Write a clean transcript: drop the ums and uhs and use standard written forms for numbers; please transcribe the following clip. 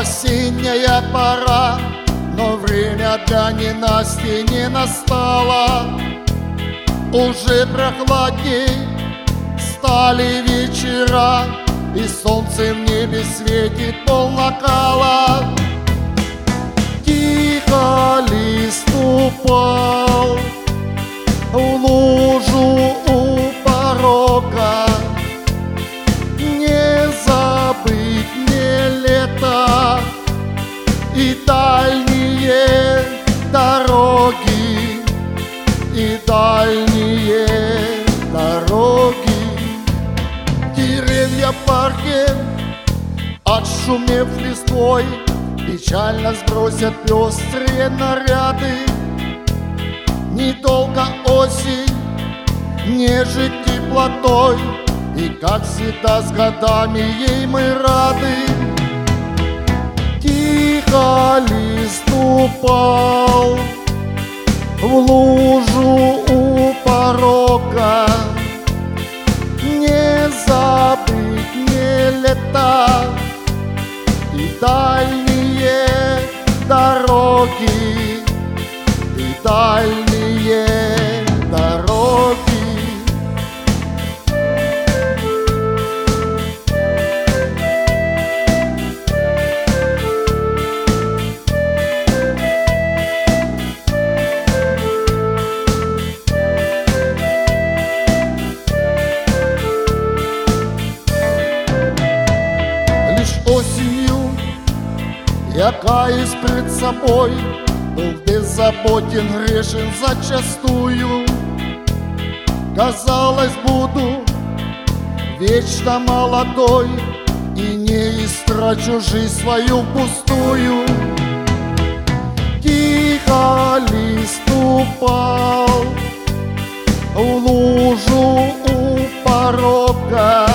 Осенняя пора, но время для ненасти не настало. Уже прохладней стали вечера, и солнце в небе светит полнакала. Тихо лист упал в лужу у порога. Не забыть мне лето и дальние дороги, и дальние дороги. Деревья в парке, отшумев листвой, печально сбросят пестрые наряды. Недолго осень нежит теплотой, и, как всегда, с годами ей мы рады. Тихо лист упал в лужу у порога. Не забыть мне лета и дальние дороги, и дальние дороги. Осенью я каюсь пред собой, был беззаботен, грешен зачастую. Казалось, буду вечно молодой и не истрачу жизнь свою пустую. Тихо лист упал в лужу у порога.